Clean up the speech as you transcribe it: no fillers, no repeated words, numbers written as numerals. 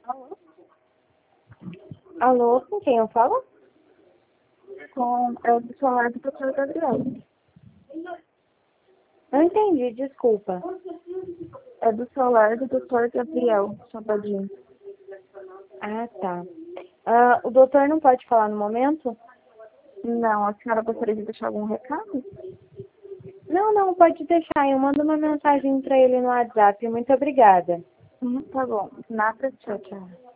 Alô, com quem eu falo? É do celular do doutor Gabriel. Não entendi, desculpa. É do celular do doutor Gabriel Sabadinho. Ah, tá. O doutor não pode falar no momento? Não, a senhora gostaria de deixar algum recado? Não, pode deixar. Eu mando uma mensagem para ele no WhatsApp. Muito obrigada. Tá bom. Nada, tchau, tchau.